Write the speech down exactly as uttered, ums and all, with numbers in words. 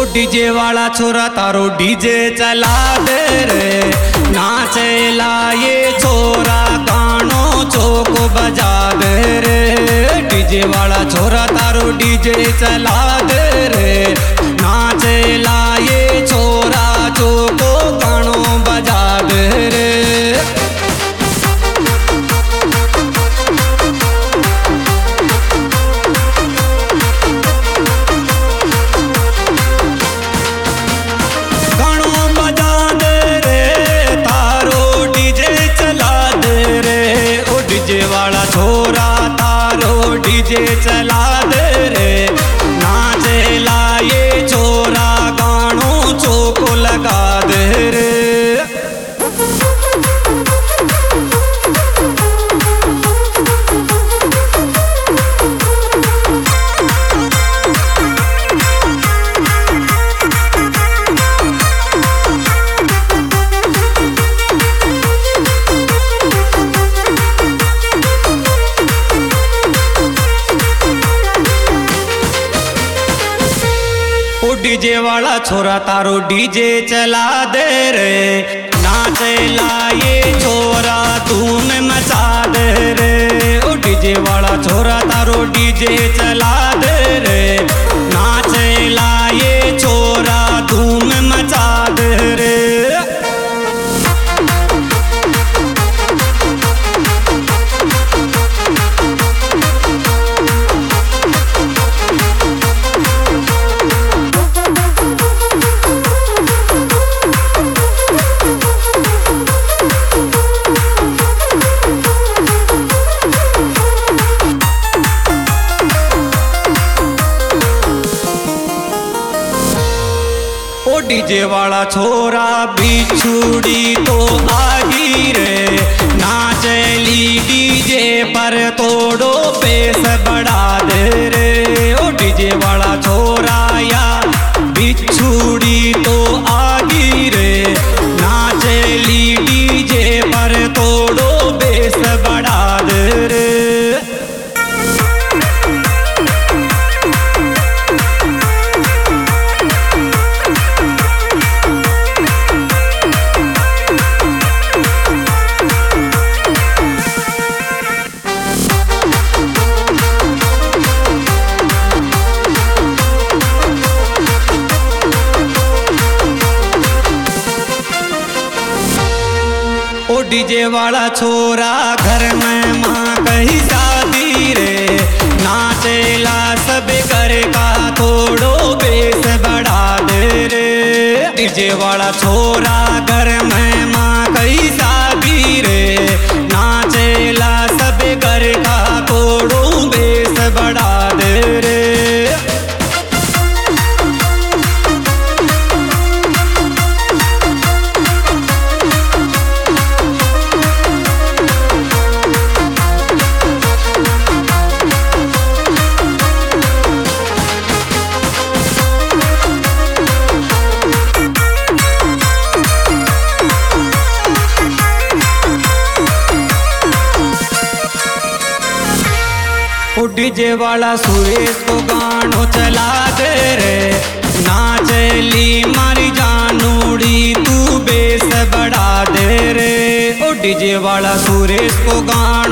DJ वाला छोरा तारो डीजे चला दे रे, नाचेला ये छोरा गानो चौक बजा दे रे। डीजे वाला छोरा तारो डीजे चला दे रे, नाचेला ये छोरा चौक गानो बजा दे रे। डीजे वाला छोरा तारो डीजे चला दे रे, नाचेला ये छोरा गानो चौक लगा दे रे। डीजे वाला छोरा तारो डीजे चला दे रे, नाचेला ये छोरा धूम मचा दे रे। ओ डीजे वाला छोरा तारो डीजे चला दे रे, नाचेला ये छोरा धूम मचा दे रे। डीजे वाला छोरा बिछुड़ी तो आगी रे, नाचली डीजे पर तोड़ो पेस बढ़ा दे रे। ओ डीजे वाला छोरा या बिछुड़ी तो आगी रे, नाचली डीजे पर तोड़ो बेस बढ़ा दे रे। डीजे वाला छोरा घर में माँ कही शादी रे, नाचेला सब घर का थोड़ो बेस बढ़ा दे रे। डीजे वाला छोरा घर में माँ कही शादी रे, नाचेला सब घर का थोड़ो बेस बढ़ा दे रे। डीजे वाला सुरेश को गानो चला दे रे, नाचली मारी जानूड़ी तू बेस बढ़ा दे रे। ओ डीजे वाला सुरेश को गानो